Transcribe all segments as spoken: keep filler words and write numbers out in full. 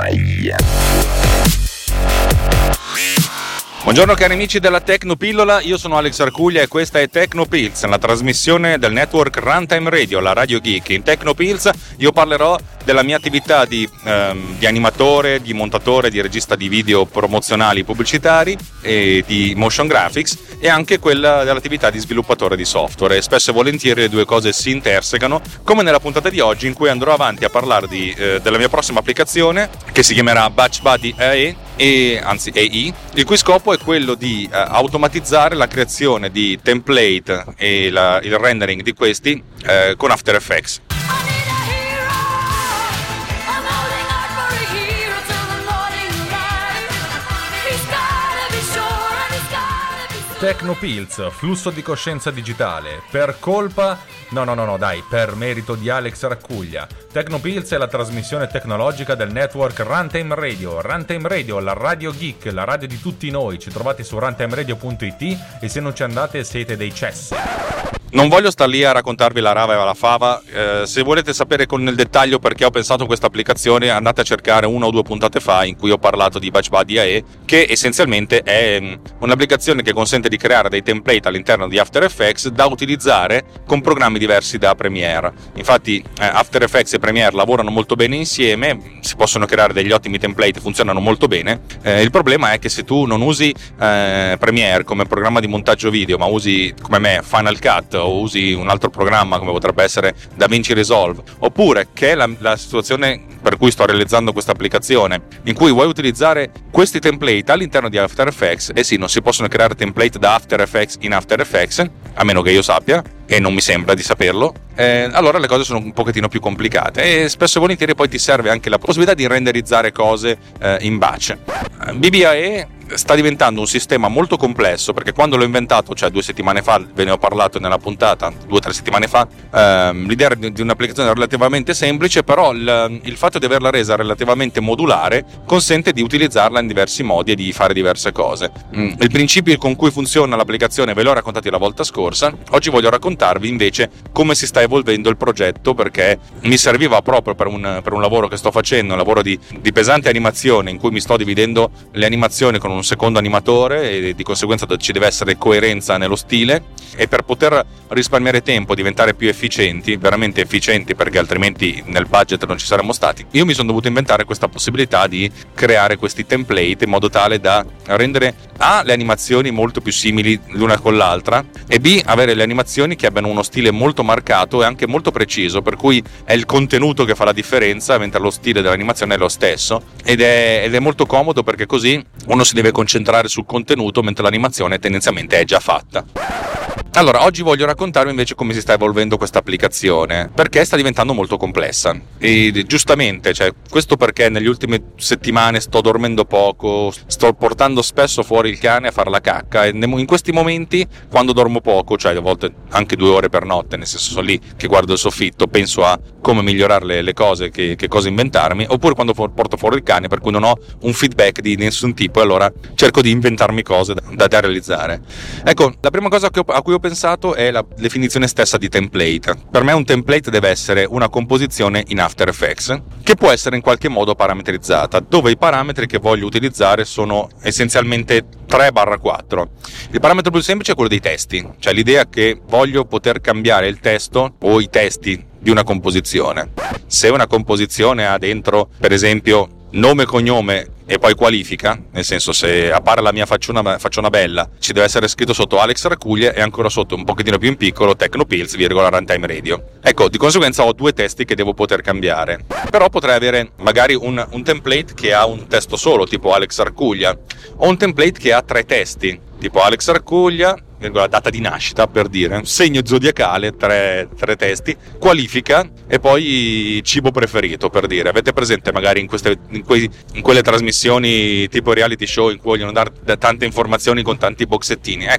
Buongiorno cari amici della Tecnopillola, io sono Alex Arcuglia e questa è Tecnopills, la trasmissione del network Runtime Radio, la Radio Geek. In Tecnopills io parlerò della mia attività di, ehm, di animatore, di montatore, di regista di video promozionali pubblicitari e di motion graphics, e anche quella dell'attività di sviluppatore di software, e spesso e volentieri le due cose si intersecano, come nella puntata di oggi in cui andrò avanti a parlare di, eh, della mia prossima applicazione che si chiamerà Batch Buddy A E, e, anzi A I, il cui scopo è quello di eh, automatizzare la creazione di template e la, il rendering di questi eh, con After Effects. Tecnopills, flusso di coscienza digitale, per colpa, no no no no dai, per merito di Alex Arcuglia. Tecnopills è la trasmissione tecnologica del network Runtime Radio. Runtime Radio, la radio geek, la radio di tutti noi. Ci trovate su runtimeradio punto it e se non ci andate siete dei cessi. Non voglio star lì a raccontarvi la rava e la fava, eh, se volete sapere con nel dettaglio perché ho pensato a questa applicazione andate a cercare una o due puntate fa in cui ho parlato di Batch Buddy A E, che essenzialmente è mh, un'applicazione che consente di creare dei template all'interno di After Effects da utilizzare con programmi diversi da Premiere. Infatti eh, After Effects e Premiere lavorano molto bene insieme, si possono creare degli ottimi template, funzionano molto bene. Eh, il problema è che se tu non usi eh, Premiere come programma di montaggio video, ma usi come me Final Cut o usi un altro programma come potrebbe essere DaVinci Resolve, oppure che è la, la situazione per cui sto realizzando questa applicazione in cui vuoi utilizzare questi template all'interno di After Effects, e sì, non si possono creare template da After Effects in After Effects, a meno che io sappia, e non mi sembra di saperlo, eh, allora le cose sono un pochettino più complicate, e spesso e volentieri poi ti serve anche la possibilità di renderizzare cose eh, in batch. B B A E sta diventando un sistema molto complesso, perché quando l'ho inventato, cioè due settimane fa, ve ne ho parlato nella puntata, due o tre settimane fa, ehm, l'idea di, di un'applicazione relativamente semplice, però il, il fatto di averla resa relativamente modulare consente di utilizzarla in diversi modi e di fare diverse cose. Mm. Il principio con cui funziona l'applicazione ve l'ho raccontato la volta scorsa, oggi voglio raccontarvi invece come si sta evolvendo il progetto, perché mi serviva proprio per un, per un lavoro che sto facendo, un lavoro di, di pesante animazione in cui mi sto dividendo le animazioni con un secondo animatore e di conseguenza ci deve essere coerenza nello stile, e per poter risparmiare tempo, diventare più efficienti, veramente efficienti, perché altrimenti nel budget non ci saremmo stati, io mi sono dovuto inventare questa possibilità di creare questi template in modo tale da rendere A, le animazioni molto più simili l'una con l'altra, e B, avere le animazioni che abbiano uno stile molto marcato e anche molto preciso, per cui è il contenuto che fa la differenza mentre lo stile dell'animazione è lo stesso, ed è, ed è molto comodo perché così uno si deve concentrare sul contenuto mentre l'animazione tendenzialmente è già fatta. Allora, oggi voglio raccontarvi invece come si sta evolvendo questa applicazione, perché sta diventando molto complessa, e giustamente, cioè, questo perché negli ultime settimane sto dormendo poco, sto portando spesso fuori il cane a fare la cacca, e in questi momenti, quando dormo poco, cioè a volte anche due ore per notte, nel senso sono lì che guardo il soffitto, penso a come migliorare le, le cose, che, che cosa inventarmi, oppure quando for, porto fuori il cane per cui non ho un feedback di nessun tipo, e allora cerco di inventarmi cose da, da realizzare. Ecco, la prima cosa che ho, a cui ho pensato è la definizione stessa di template. Per me un template deve essere una composizione in After Effects che può essere in qualche modo parametrizzata, dove i parametri che voglio utilizzare sono essenzialmente tre quattro. Il parametro più semplice è quello dei testi, cioè l'idea che voglio poter cambiare il testo o i testi di una composizione. Se una composizione ha dentro, per esempio, nome e cognome e poi qualifica, nel senso, se appare la mia facciona, facciona bella, ci deve essere scritto sotto Alex Arcuglia e ancora sotto, un pochettino più in piccolo, Tecnopills, virgola Runtime Radio. Ecco, di conseguenza ho due testi che devo poter cambiare. Però potrei avere magari un, un template che ha un testo solo, tipo Alex Arcuglia, o un template che ha tre testi, tipo Alex Arcuglia, la data di nascita, per dire, segno zodiacale, tre, tre testi, qualifica e poi cibo preferito, per dire. Avete presente magari in, queste, in, quei, in quelle trasmissioni tipo reality show in cui vogliono dare tante informazioni con tanti boxettini? Ecco,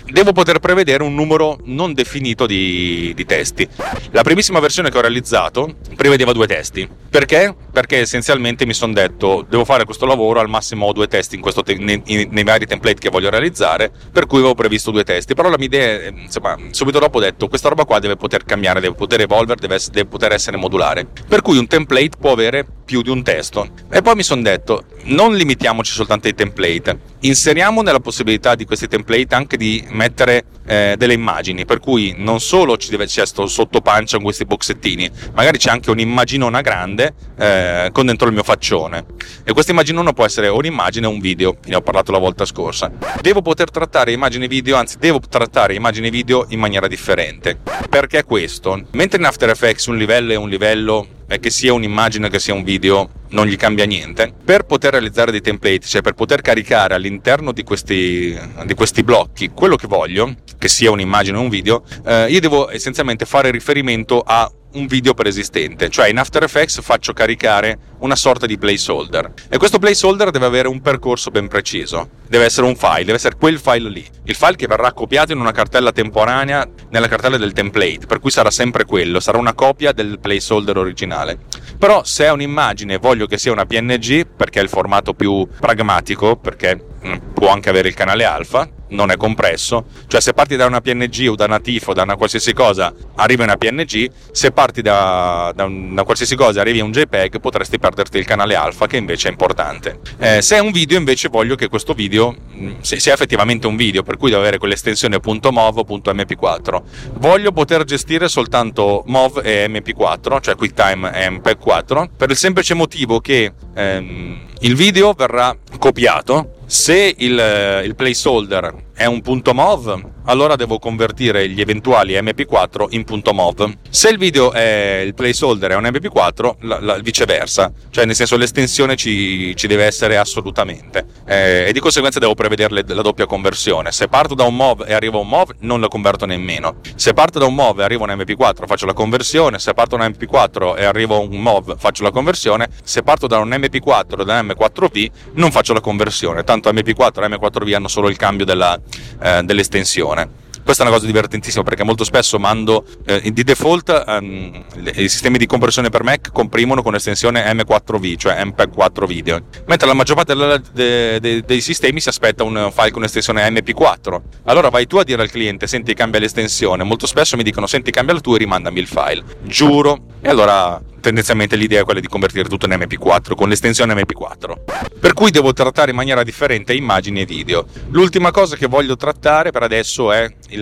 devo poter prevedere un numero non definito di, di testi. La primissima versione che ho realizzato prevedeva due testi. Perché? Perché essenzialmente mi sono detto devo fare questo lavoro, al massimo ho due testi in questo te- nei, nei vari template che voglio realizzare, per cui avevo previsto due testi. Però la mia idea, insomma, subito dopo ho detto questa roba qua deve poter cambiare, deve poter evolvere, deve, essere, deve poter essere modulare, per cui un template può avere più di un testo. E poi mi sono detto non limitiamoci soltanto ai template, inseriamo nella possibilità di questi template anche di mettere eh, delle immagini, per cui non solo ci deve c'è sto sottopancia con questi boxettini, magari c'è anche un'immaginona grande eh, con dentro il mio faccione, e questa immaginona può essere o un'immagine o un video. Ne ho parlato la volta scorsa. Devo poter trattare immagini video, anzi devo trattare immagini video in maniera differente. Perché questo? Mentre in After Effects un livello è un livello, e che sia un'immagine che sia un video non gli cambia niente, per poter realizzare dei template, cioè per poter caricare all'interno di questi, di questi blocchi quello che voglio, che sia un'immagine o un video, eh, io devo essenzialmente fare riferimento a un video preesistente. Cioè in After Effects faccio caricare una sorta di placeholder, e questo placeholder deve avere un percorso ben preciso, deve essere un file, deve essere quel file lì, il file che verrà copiato in una cartella temporanea nella cartella del template, per cui sarà sempre quello, sarà una copia del placeholder originale. Però se è un'immagine voglio che sia una P N G, perché è il formato più pragmatico, perché può anche avere il canale alfa, non è compresso, cioè se parti da una P N G o da una T I F o da una qualsiasi cosa arrivi a una P N G, se parti da, da una qualsiasi cosa arrivi a un JPEG potresti perderti il canale alfa, che invece è importante. Eh, se è un video invece voglio che questo video se sia effettivamente un video, per cui devo avere quell'estensione .mov o .m P quattro. Voglio poter gestire soltanto mov e M P quattro, cioè QuickTime e M P quattro, per il semplice motivo che ehm, il video verrà copiato. Se il, il placeholder è un .mov, allora devo convertire gli eventuali M P quattro in .mov. Se il video è il placeholder è un M P quattro, la, la, viceversa, cioè nel senso l'estensione ci, ci deve essere assolutamente, eh, e di conseguenza devo prevedere la doppia conversione. Se parto da un mov e arrivo a un mov non lo converto nemmeno, se parto da un mov e arrivo a un M P quattro faccio la conversione, se parto da un M P quattro e arrivo a un mov faccio la conversione, se parto da un M P quattro e da un M quattro V non faccio la conversione, tanto M P quattro e M quattro V hanno solo il cambio della, eh, dell'estensione. Questa è una cosa divertentissima, perché molto spesso mando eh, di default um, i sistemi di compressione per Mac comprimono con estensione M quattro V, cioè M P quattro video, mentre la maggior parte de, de, de, dei sistemi si aspetta un file con estensione M P quattro. Allora vai tu a dire al cliente senti cambia l'estensione, molto spesso mi dicono senti cambia la tua e rimandami il file, giuro, e allora tendenzialmente l'idea è quella di convertire tutto in M P quattro con l'estensione M P quattro, per cui devo trattare in maniera differente immagini e video. L'ultima cosa che voglio trattare per adesso è il,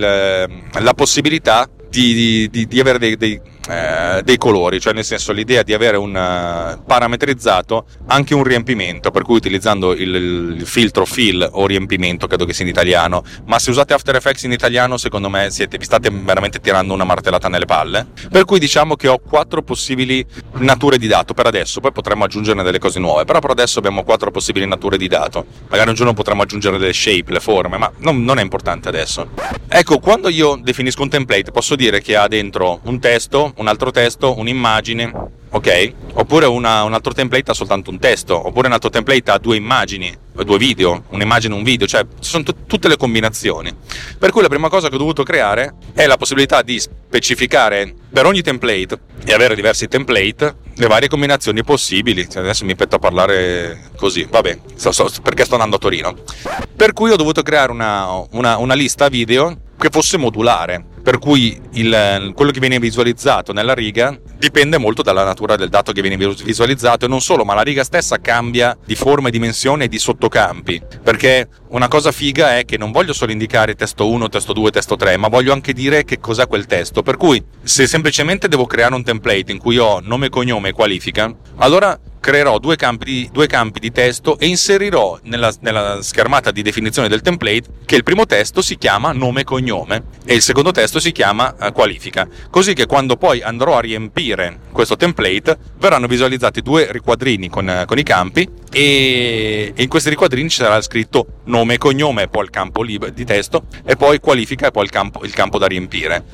la possibilità di, di, di avere dei, dei, eh, dei colori, cioè nel senso l'idea di avere un uh, parametrizzato anche un riempimento, per cui utilizzando il, il filtro fill o riempimento, credo che sia in italiano, ma se usate After Effects in italiano secondo me siete, vi state veramente tirando una martellata nelle palle, per cui diciamo che ho quattro possibili nature di dato per adesso, poi potremmo aggiungerne delle cose nuove, però per adesso abbiamo quattro possibili nature di dato, magari un giorno potremmo aggiungere delle shape, le forme, ma non, non è importante adesso. Ecco, quando io definisco un template posso dire che ha dentro un testo, un altro testo, un'immagine, ok? Oppure una, un altro template ha soltanto un testo, oppure un altro template ha due immagini, due video, un'immagine e un video, cioè ci sono t- tutte le combinazioni. Per cui la prima cosa che ho dovuto creare è la possibilità di specificare per ogni template e avere diversi template le varie combinazioni possibili. Adesso mi metto a parlare così, vabbè, so, so, perché sto andando a Torino. Per cui ho dovuto creare una, una, una lista video che fosse modulare, per cui il, quello che viene visualizzato nella riga dipende molto dalla natura del dato che viene visualizzato, e non solo, ma la riga stessa cambia di forma e dimensione e di sottocampi, perché una cosa figa è che non voglio solo indicare testo uno, testo due, testo tre, ma voglio anche dire che cos'è quel testo, per cui se semplicemente devo creare un template in cui ho nome, cognome e qualifica, allora creerò due campi, di, due campi di testo e inserirò nella, nella schermata di definizione del template che il primo testo si chiama nome e cognome e il secondo testo si chiama uh, qualifica, così che quando poi andrò a riempire questo template verranno visualizzati due riquadrini con, uh, con i campi, e, e in questi riquadrini ci sarà scritto nome e cognome e poi il campo lib- di testo, e poi qualifica e poi il campo, il campo da riempire, per cui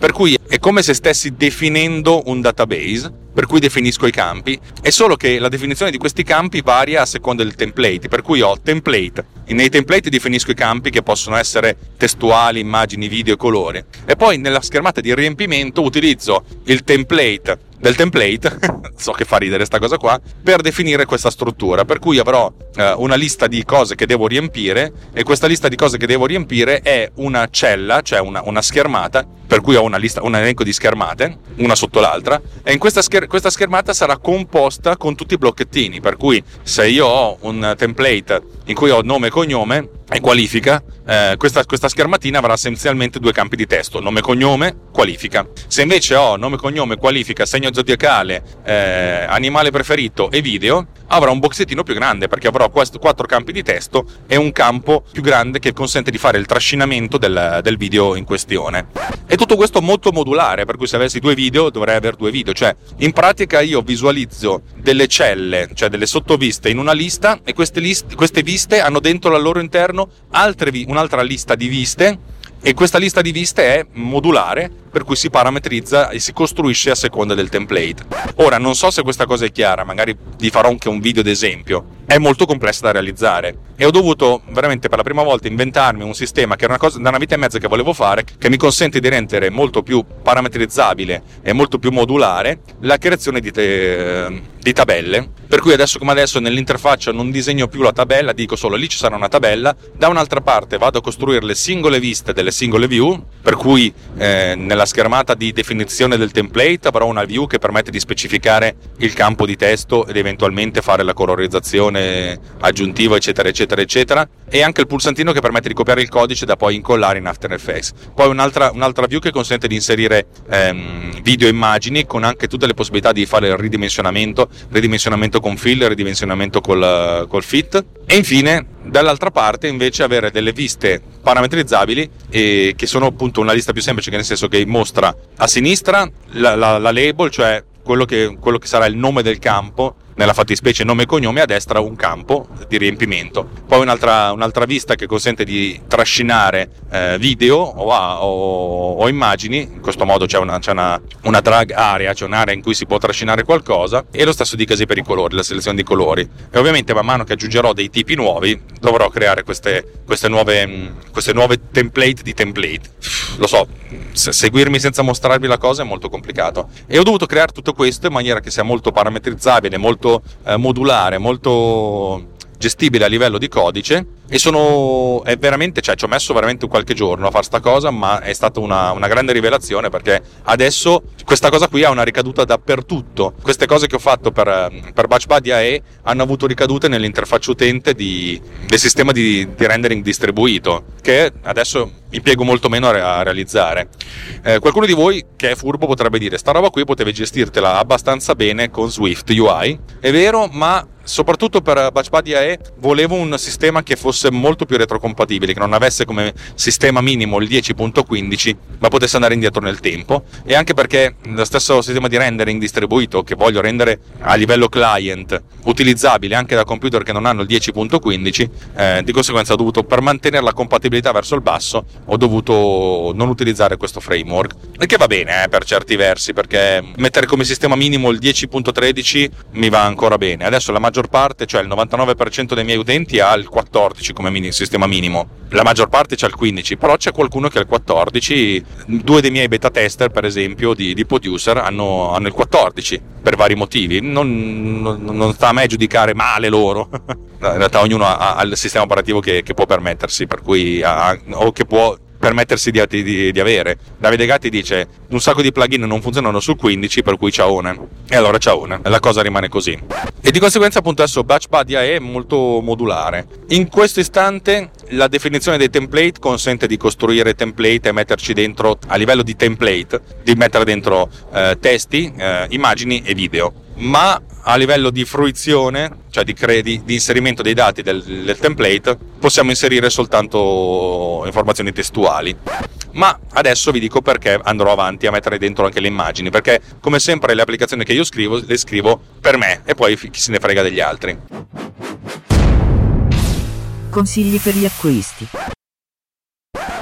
è come se stessi definendo un database, per cui definisco i campi, è solo che la definizione di questi campi varia a seconda del template, per cui ho template. Nei template definisco i campi che possono essere testuali, immagini, video e colori, e poi nella schermata di riempimento utilizzo il template del template, so che fa ridere sta cosa qua, per definire questa struttura, per cui avrò eh, una lista di cose che devo riempire, e questa lista di cose che devo riempire è una cella, cioè una, una schermata, per cui ho una lista, un elenco di schermate, una sotto l'altra, e in questa, scher- questa schermata sarà composta con tutti i blocchettini, per cui se io ho un template in cui ho nome e cognome e qualifica, eh, questa, questa schermatina avrà essenzialmente due campi di testo, nome e cognome, qualifica. Se invece ho nome, cognome, qualifica, segno zodiacale, eh, animale preferito e video, avrà un boxettino più grande, perché avrò quest- quattro campi di testo e un campo più grande che consente di fare il trascinamento del, del video in questione. E tutto questo molto modulare, per cui se avessi due video dovrei avere due video, cioè in pratica io visualizzo delle celle, cioè delle sottoviste in una lista, e queste, list- queste viste hanno dentro al loro interno altre vi- un'altra lista di viste, e questa lista di viste è modulare, per cui si parametrizza e si costruisce a seconda del template. Ora, non so se questa cosa è chiara, magari vi farò anche un video d'esempio. È molto complessa da realizzare e ho dovuto veramente per la prima volta inventarmi un sistema che era una cosa da una vita e mezza che volevo fare, che mi consente di rendere molto più parametrizzabile e molto più modulare la creazione di, te- di tabelle, per cui adesso come adesso nell'interfaccia non disegno più la tabella, dico solo lì ci sarà una tabella, da un'altra parte vado a costruire le singole viste delle singole view, per cui eh, nella schermata di definizione del template avrò una view che permette di specificare il campo di testo ed eventualmente fare la colorizzazione aggiuntiva, eccetera eccetera eccetera, e anche il pulsantino che permette di copiare il codice da poi incollare in After Effects. Poi un'altra, un'altra view che consente di inserire ehm, video e immagini, con anche tutte le possibilità di fare il ridimensionamento, ridimensionamento con fill, ridimensionamento col, col fit, e infine dall'altra parte invece avere delle viste parametrizzabili, e che sono appunto una lista più semplice, che nel senso che mostra a sinistra la, la, la label, cioè quello che, quello che sarà il nome del campo, nella fattispecie nome e cognome, a destra un campo di riempimento. Poi un'altra, un'altra vista che consente di trascinare eh, video o, o, o immagini, in questo modo c'è, una, c'è una, una drag area, c'è un'area in cui si può trascinare qualcosa, e lo stesso dicasi per i colori, la selezione di colori. E ovviamente man mano che aggiungerò dei tipi nuovi dovrò creare queste, queste, nuove, queste nuove template di template. Lo so, seguirmi senza mostrarvi la cosa è molto complicato, e ho dovuto creare tutto questo in maniera che sia molto parametrizzabile, molto eh, modulare, molto gestibile a livello di codice, e sono è veramente, cioè ci ho messo veramente qualche giorno a fare sta cosa, ma è stata una, una grande rivelazione, perché adesso questa cosa qui ha una ricaduta dappertutto. Queste cose che ho fatto per, per BatchBuddy A E hanno avuto ricadute nell'interfaccia utente di, del sistema di, di rendering distribuito, che adesso impiego molto meno a, a realizzare. Eh, qualcuno di voi che è furbo potrebbe dire: sta roba qui potevi gestirtela abbastanza bene con Swift U I. È vero, ma soprattutto per BatchBuddy A E volevo un sistema che fosse molto più retrocompatibile, che non avesse come sistema minimo il dieci punto quindici, ma potesse andare indietro nel tempo, e anche perché lo stesso sistema di rendering distribuito che voglio rendere a livello client utilizzabile anche da computer che non hanno il dieci punto quindici, eh, di conseguenza ho dovuto, per mantenere la compatibilità verso il basso, ho dovuto non utilizzare questo framework, e che va bene eh, per certi versi, perché mettere come sistema minimo il dieci punto tredici mi va ancora bene. Adesso la maggior parte, cioè il novantanove per cento dei miei utenti ha il quattordici come mini, sistema minimo, la maggior parte c'ha il quindici, però c'è qualcuno che ha il quattordici. Due dei miei beta tester, per esempio, di, di Producer hanno, hanno il quattordici per vari motivi. Non, non, non sta a me giudicare male loro. In realtà ognuno ha, ha il sistema operativo che, che può permettersi, per cui ha, o che può permettersi di, di, di avere. Davide Gatti dice: un sacco di plugin non funzionano sul quindici, per cui ciaone. E allora ciaone, la cosa rimane così. E di conseguenza appunto adesso BatchBuddy A E è molto modulare. In questo istante la definizione dei template consente di costruire template e metterci dentro, a livello di template, di mettere dentro eh, testi, eh, immagini e video. Ma a livello di fruizione, cioè di, cre- di, di inserimento dei dati del, del template, possiamo inserire soltanto informazioni testuali. Ma adesso vi dico perché andrò avanti a mettere dentro anche le immagini, perché come sempre le applicazioni che io scrivo le scrivo per me, e poi chi se ne frega degli altri. Consigli per gli acquisti.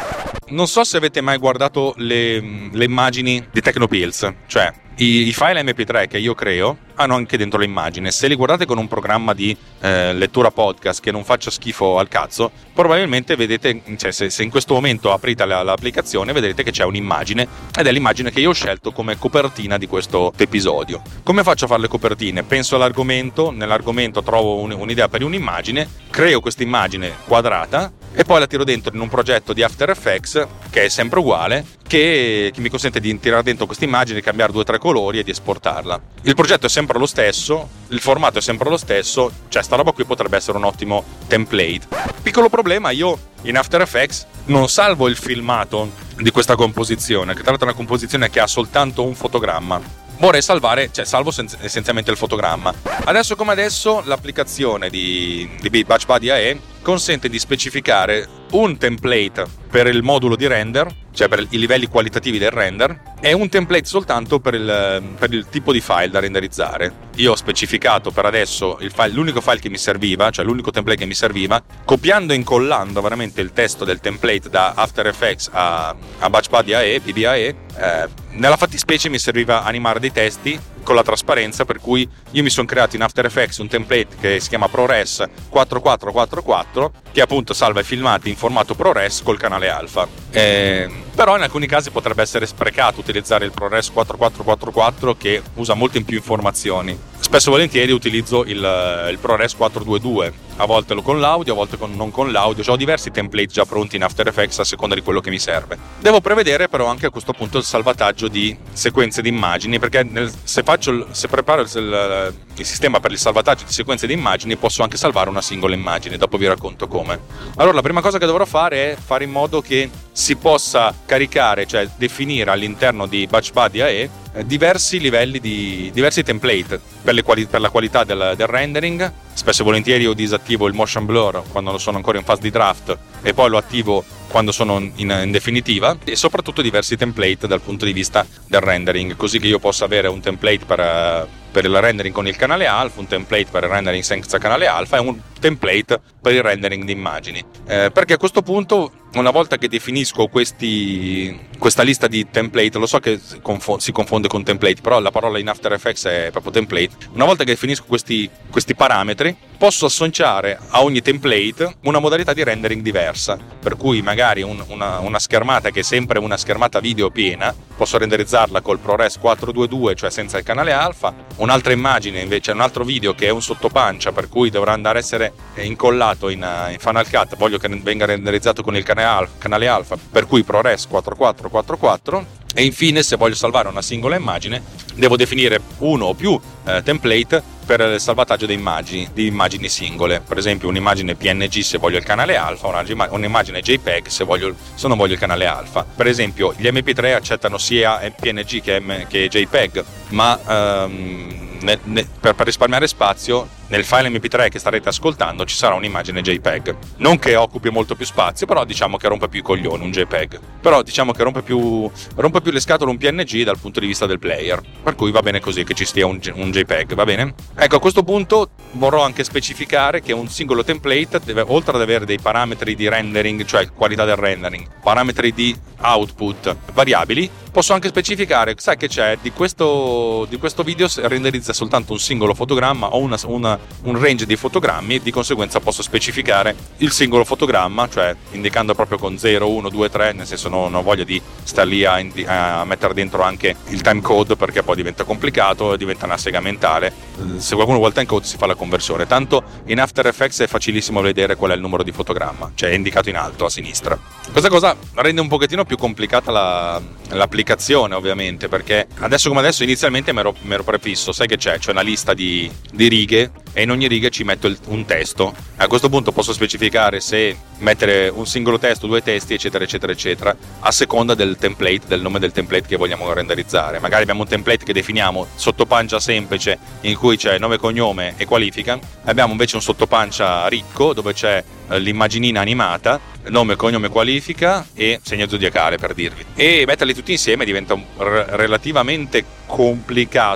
non so se avete mai guardato le, le immagini di Technopills, cioè i, i file emme pi tre che io creo hanno anche dentro l'immagine. Se li guardate con un programma di eh, lettura podcast che non faccia schifo al cazzo, probabilmente vedete, cioè se, se in questo momento aprite la, l'applicazione, vedrete che c'è un'immagine, ed è l'immagine che io ho scelto come copertina di questo episodio. Come faccio a fare le copertine? Penso all'argomento, nell'argomento trovo un, un'idea per un'immagine, creo questa immagine quadrata e poi la tiro dentro in un progetto di After Effects che è sempre uguale, che, che mi consente di tirare dentro questa immagine, cambiare due o tre colori e di esportarla. Il progetto è sempre lo stesso, il formato è sempre lo stesso, cioè sta roba qui potrebbe essere un ottimo template. Piccolo problema, io in After Effects non salvo il filmato di questa composizione, che tra l'altro è una composizione che ha soltanto un fotogramma. Vorrei salvare, cioè salvo essenzialmente il fotogramma. Adesso come adesso l'applicazione di, di BatchBuddy A E consente di specificare un template per il modulo di render, cioè per i livelli qualitativi del render, e un template soltanto per il, per il tipo di file da renderizzare. Io ho specificato per adesso il file, l'unico file che mi serviva, cioè l'unico template che mi serviva, copiando e incollando veramente il testo del template da After Effects a, a BatchBuddy A E, B B A E. Eh, nella fattispecie mi serviva animare dei testi con la trasparenza, per cui io mi sono creato in After Effects un template che si chiama ProRes quattrovantaquattro quarantaquattro, che appunto salva i filmati in formato ProRes col canale alfa. Eh, però in alcuni casi potrebbe essere sprecato utilizzare il ProRes quattrovantaquattro quarantaquattro, che usa molte in più informazioni. Spesso e volentieri utilizzo il, il ProRes quattrocentoventidue, a volte lo con l'audio, a volte con, non con l'audio. Ho diversi template già pronti in After Effects a seconda di quello che mi serve. Devo prevedere però anche a questo punto il salvataggio di sequenze di immagini, perché nel, se, faccio, se preparo il, il, il sistema per il salvataggio di sequenze di immagini posso anche salvare una singola immagine, dopo vi racconto come. Allora la prima cosa che dovrò fare è fare in modo che si possa caricare, cioè definire all'interno di BatchBuddy A E diversi livelli di diversi template per, le quali, per la qualità del, del rendering. Spesso e volentieri io disattivo il motion blur quando sono ancora in fase di draft e poi lo attivo quando sono in, in definitiva, e soprattutto diversi template dal punto di vista del rendering, così che io possa avere un template per, per il rendering con il canale alfa, un template per il rendering senza canale alfa e un template per il rendering di immagini. Eh, perché a questo punto, una volta che definisco questi, questa lista di template, lo so che confo- si confonde con template, però la parola in After Effects è proprio template. Una volta che definisco questi, questi parametri, posso associare a ogni template una modalità di rendering diversa, per cui magari un, una, una schermata che è sempre una schermata video piena, posso renderizzarla col ProRes quattrocentoventidue, cioè senza il canale alfa. Un'altra immagine invece, un altro video che è un sottopancia, per cui dovrà andare a essere incollato in, in Final Cut, voglio che venga renderizzato con il canale alfa, canale alfa per cui ProRes quattrovantaquattro quarantaquattro. E infine, se voglio salvare una singola immagine, devo definire uno o più eh, template per il salvataggio di immagini, di immagini singole. Per esempio un'immagine P N G se voglio il canale alfa, una, un'immagine JPEG se, voglio, se non voglio il canale alfa. Per esempio gli M P tre accettano sia P N G che, M, che JPEG, ma um, ne, ne, per, per risparmiare spazio nel file M P tre che starete ascoltando ci sarà un'immagine JPEG, non che occupi molto più spazio, però diciamo che rompe più i coglioni un JPEG, però diciamo che rompe più, rompe più le scatole un P N G dal punto di vista del player, per cui va bene così che ci stia un, un JPEG, va bene? Ecco, a questo punto vorrò anche specificare che un singolo template deve, oltre ad avere dei parametri di rendering, cioè qualità del rendering, parametri di output variabili, posso anche specificare, sai che c'è, di questo, di questo video renderizza soltanto un singolo fotogramma o una, una un range di fotogrammi, e di conseguenza posso specificare il singolo fotogramma, cioè indicando proprio con zero, uno, due, tre, nel senso non ho voglia di star lì a, a mettere dentro anche il timecode, perché poi diventa complicato, diventa una sega mentale. Se qualcuno vuole il timecode si fa la conversione, tanto in After Effects è facilissimo vedere qual è il numero di fotogramma, cioè è indicato in alto a sinistra. Questa cosa rende un pochettino più complicata la, l'applicazione, ovviamente, perché adesso come adesso inizialmente mi ero, mi ero prefisso, sai che c'è? C'è una lista di, di righe e in ogni riga ci metto il, un testo. A questo punto posso specificare se mettere un singolo testo, due testi, eccetera eccetera eccetera, a seconda del template, del nome del template che vogliamo renderizzare. Magari abbiamo un template che definiamo sottopancia semplice in cui c'è nome, cognome e qualifica, abbiamo invece un sottopancia ricco dove c'è l'immaginina animata, nome, cognome, qualifica e segno zodiacale, per dirvi, e metterli tutti insieme diventa un, r- relativamente complicato,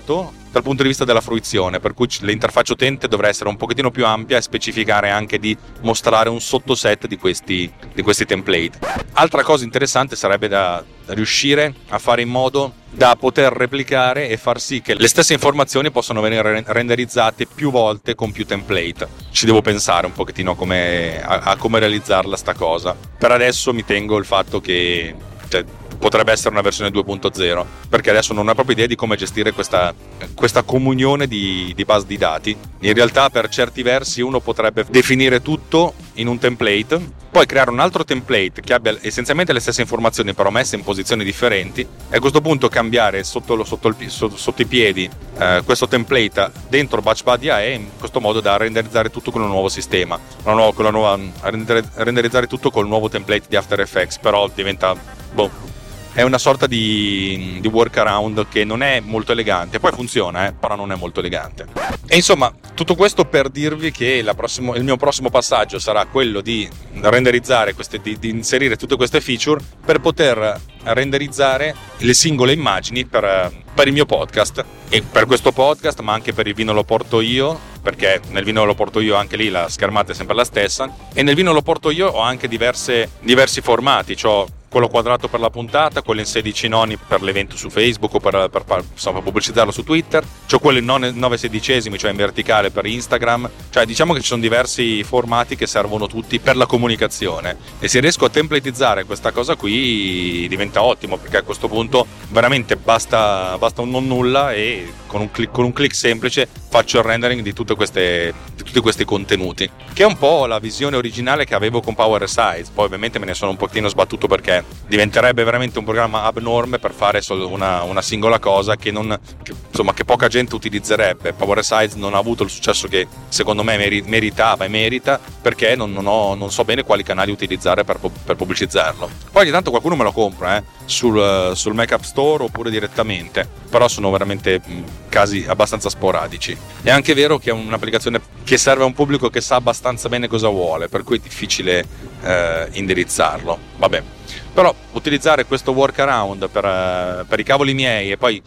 dal punto di vista della fruizione, per cui l'interfaccia utente dovrà essere un pochettino più ampia e specificare anche di mostrare un sottoset di questi, di questi template. Altra cosa interessante sarebbe da riuscire a fare in modo da poter replicare e far sì che le stesse informazioni possano venire renderizzate più volte con più template. Ci devo pensare un pochettino come, a, a come realizzarla sta cosa. Per adesso mi tengo il fatto che cioè, potrebbe essere una versione due punto zero, perché adesso non ho proprio idea di come gestire questa, questa comunione di, di base di dati. In realtà per certi versi uno potrebbe definire tutto in un template, poi creare un altro template che abbia essenzialmente le stesse informazioni però messe in posizioni differenti, e a questo punto cambiare sotto, lo, sotto, il, sotto, sotto i piedi eh, questo template dentro BatchBuddy A E, in questo modo da renderizzare tutto con un nuovo sistema, una nuova, con la nuova, renderizzare tutto col nuovo template di After Effects. Però diventa boh, è una sorta di, di workaround che non è molto elegante, poi funziona, eh, però non è molto elegante. E insomma, tutto questo per dirvi che la prossimo, il mio prossimo passaggio sarà quello di renderizzare queste, di, di inserire tutte queste feature per poter renderizzare le singole immagini per, per il mio podcast, e per questo podcast, ma anche per il Vino lo porto io, perché nel Vino lo porto io anche lì la schermata è sempre la stessa, e nel Vino lo porto io ho anche diverse, diversi formati, cioè quello quadrato per la puntata, quello in sedici noni per l'evento su Facebook o per, per, per insomma, pubblicizzarlo su Twitter, c'ho quello in nove sedicesimi, cioè in verticale per Instagram. Cioè diciamo che ci sono diversi formati che servono tutti per la comunicazione, e se riesco a templatizzare questa cosa qui diventa ottimo, perché a questo punto veramente basta, basta un non nulla e con un click, con un click semplice faccio il rendering di tutte queste, di tutti questi contenuti, che è un po' la visione originale che avevo con PowerSize. Poi ovviamente me ne sono un pochettino sbattuto perché diventerebbe veramente un programma abnorme per fare solo una, una singola cosa che, non, che, insomma, che poca gente utilizzerebbe. PowerSize non ha avuto il successo che secondo me meri, meritava e merita, perché non, non, ho, non so bene quali canali utilizzare per, per pubblicizzarlo. Poi ogni tanto qualcuno me lo compra eh, sul, sul Mac App Store oppure direttamente, però sono veramente mh, casi abbastanza sporadici. È anche vero che è un'applicazione che serve a un pubblico che sa abbastanza bene cosa vuole, per cui è difficile eh, indirizzarlo. Vabbè, però utilizzare questo workaround per, per i cavoli miei e poi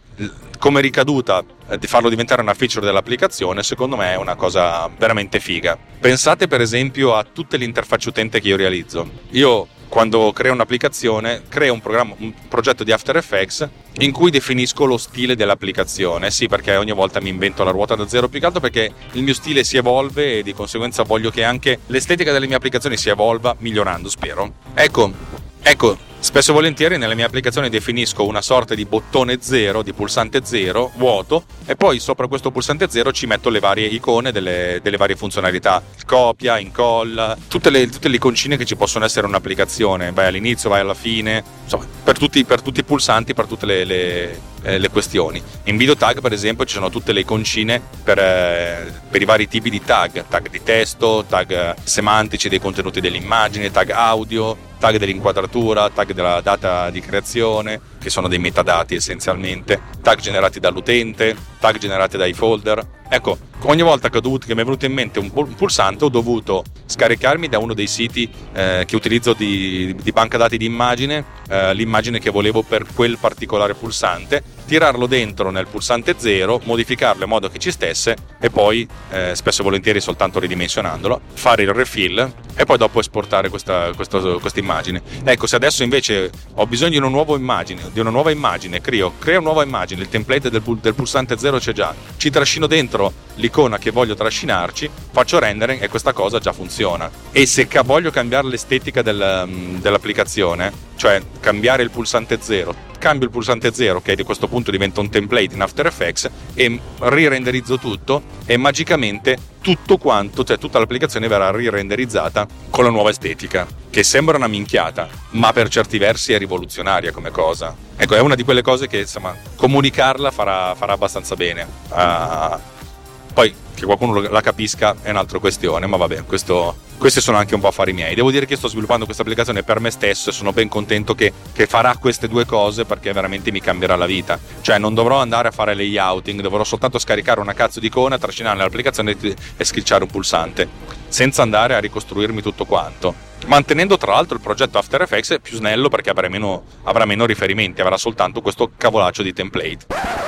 come ricaduta eh, di farlo diventare una feature dell'applicazione, secondo me è una cosa veramente figa. Pensate per esempio a tutte le interfacce utente che io realizzo. Io quando creo un'applicazione, creo un programma, un progetto di After Effects in cui definisco lo stile dell'applicazione. Sì, perché ogni volta mi invento la ruota da zero, più che altro perché il mio stile si evolve e di conseguenza voglio che anche l'estetica delle mie applicazioni si evolva migliorando, spero. Ecco, ecco, spesso e volentieri nelle mie applicazioni definisco una sorta di bottone zero, di pulsante zero, vuoto, e poi sopra questo pulsante zero ci metto le varie icone delle, delle varie funzionalità, copia, incolla, tutte le, tutte le iconcine che ci possono essere in un'applicazione, vai all'inizio, vai alla fine, insomma, per tutti, per tutti i pulsanti, per tutte le, le, eh, le questioni. In Video Tag, per esempio, ci sono tutte le iconcine per, eh, per i vari tipi di tag, tag di testo, tag semantici dei contenuti dell'immagine, tag audio, tag dell'inquadratura, tag della data di creazione, che sono dei metadati essenzialmente, tag generati dall'utente, tag generati dai folder. Ecco, ogni volta che, ho dovuto, che mi è venuto in mente un pulsante ho dovuto scaricarmi da uno dei siti eh, che utilizzo di, di banca dati di immagine, eh, l'immagine che volevo per quel particolare pulsante, tirarlo dentro nel pulsante zero, modificarlo in modo che ci stesse e poi, eh, spesso e volentieri soltanto ridimensionandolo, fare il refill e poi dopo esportare questa, questa, questa immagine. Ecco, se adesso invece ho bisogno di una nuova immagine, di una nuova immagine, creo, creo una nuova immagine, il template del, del pulsante zero c'è già, ci trascino dentro l'icona che voglio trascinarci, faccio rendering e questa cosa già funziona. E se ca- voglio cambiare l'estetica del, dell'applicazione, cioè cambiare il pulsante zero, cambio il pulsante zero che a questo punto diventa un template in After Effects e rirenderizzo tutto e magicamente tutto quanto, cioè tutta l'applicazione verrà rirenderizzata con la nuova estetica, che sembra una minchiata, ma per certi versi è rivoluzionaria come cosa. Ecco, è una di quelle cose che insomma comunicarla farà, farà abbastanza bene. Uh, poi che qualcuno la capisca è un'altra questione, ma vabbè, questo, questi sono anche un po' affari miei. Devo dire che sto sviluppando questa applicazione per me stesso e sono ben contento che, che farà queste due cose, perché veramente mi cambierà la vita. Cioè non dovrò andare a fare layouting, dovrò soltanto scaricare una cazzo di icona, trascinare l'applicazione e schiacciare un pulsante, senza andare a ricostruirmi tutto quanto, mantenendo tra l'altro il progetto After Effects più snello, perché avrà meno, avrà meno riferimenti, avrà soltanto questo cavolaccio di template.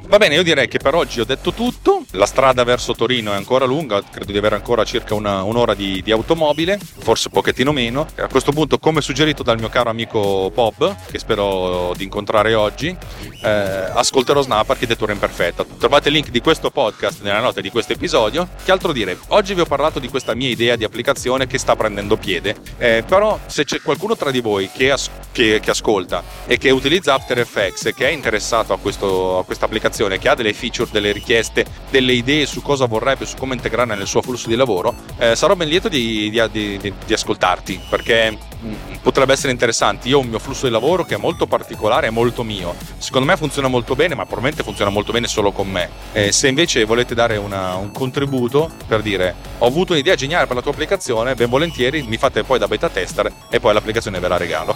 Va bene, io direi che per oggi ho detto tutto. La strada verso Torino è ancora lunga, credo di avere ancora circa una, un'ora di, di automobile, forse un pochettino meno. A questo punto, come suggerito dal mio caro amico Bob, che spero di incontrare oggi, eh, ascolterò Snap Architettura Imperfetta. Trovate il link di questo podcast nella nota di questo episodio. Che altro dire? Oggi vi ho parlato di questa mia idea di applicazione che sta prendendo piede, eh, però se c'è qualcuno tra di voi che, as- che, che ascolta e che utilizza After Effects e che è interessato a, questo, a questa applicazione, che ha delle feature, delle richieste, delle idee su cosa vorrebbe, su come integrarla nel suo flusso di lavoro, eh, sarò ben lieto di, di, di, di ascoltarti, perché mh, potrebbe essere interessante. Io ho un mio flusso di lavoro che è molto particolare e molto mio, secondo me funziona molto bene, ma probabilmente funziona molto bene solo con me. Eh, se invece volete dare una, un contributo per dire ho avuto un'idea geniale per la tua applicazione, ben volentieri mi fate poi da beta tester e poi l'applicazione ve la regalo.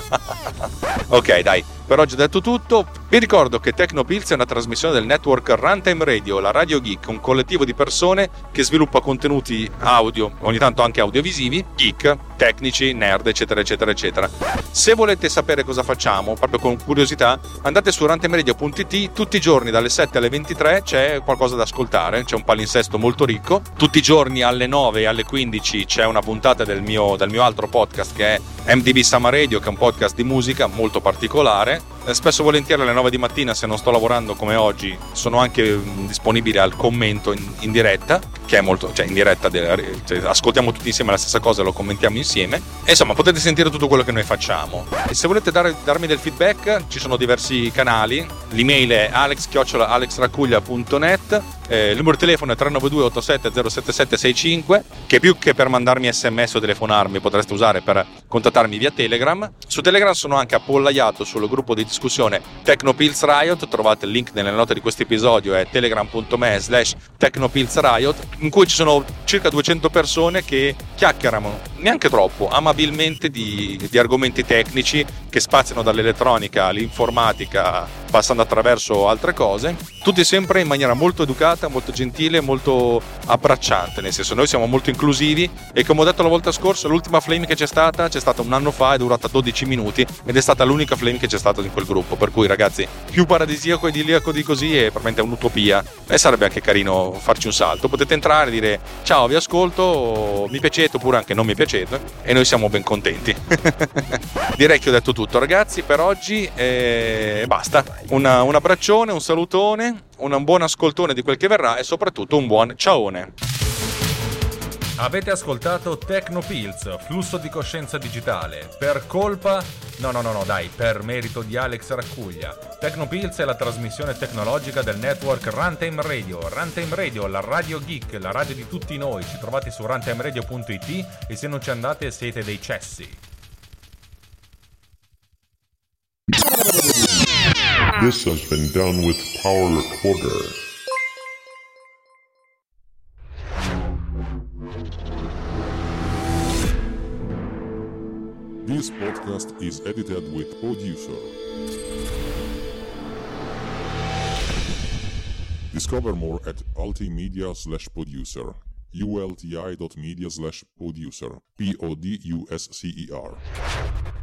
Ok, dai, per oggi ho detto tutto. Vi ricordo che Tecnopills è una trasmissione del network Runtime Radio, la Radio Geek, un collettivo di persone che sviluppa contenuti audio, ogni tanto anche audiovisivi, geek, tecnici, nerd, eccetera, eccetera, eccetera. Se volete sapere cosa facciamo, proprio con curiosità, andate su runtime radio punto it. Tutti i giorni dalle sette alle ventitré c'è qualcosa da ascoltare, c'è un palinsesto molto ricco. Tutti i giorni alle nove e alle quindici c'è una puntata del mio, del mio altro podcast che è M D B Summer Radio, che è un podcast di musica molto particolare. Spesso e volentieri alle nove di mattina, se non sto lavorando come oggi, sono anche disponibile al commento in, in diretta, che è molto, cioè in diretta de, cioè, ascoltiamo tutti insieme la stessa cosa e lo commentiamo insieme, e insomma potete sentire tutto quello che noi facciamo. E se volete dare, darmi del feedback, ci sono diversi canali. L'email è alex chiocciola alexracuglia punto net, eh, il numero di telefono è tre nove due otto sette zero sette sette sei cinque, che più che per mandarmi sms o telefonarmi potreste usare per contattarmi via Telegram. Su Telegram sono anche appollaiato sul gruppo di discussione Tecnopills Riot, trovate il link nelle note di questo episodio, è telegram punto me slash Tecnopills Riot, in cui ci sono circa duecento persone che chiacchierano, neanche troppo, amabilmente di, di argomenti tecnici che spaziano dall'elettronica all'informatica, passando attraverso altre cose, tutti sempre in maniera molto educata, molto gentile, molto abbracciante, nel senso noi siamo molto inclusivi, e come ho detto la volta scorsa, l'ultima flame che c'è stata c'è stata un anno fa, è durata dodici minuti ed è stata l'unica flame che c'è stata in quel gruppo, per cui ragazzi, più paradisiaco e idilliaco di così è veramente un'utopia, e sarebbe anche carino farci un salto. Potete entrare e dire ciao, vi ascolto, mi piacete oppure anche non mi piacete, e noi siamo ben contenti. Direi che ho detto tutto ragazzi per oggi, e basta. Una, un abbraccione, un salutone, un buon ascoltone di quel che verrà e soprattutto un buon ciaone. Avete ascoltato Tecnopills, flusso di coscienza digitale, per colpa... No, no, no, no, dai, per merito di Alex Raccuglia. Tecnopills è la trasmissione tecnologica del network Runtime Radio. Runtime Radio, la radio geek, la radio di tutti noi. Ci trovate su runtime radio punto it e se non ci andate siete dei cessi. This has been done with Power Recorder. This podcast is edited with Producer. Discover more at ultimedia slash producer. ulti dot media slash producer. P O D U S C E R.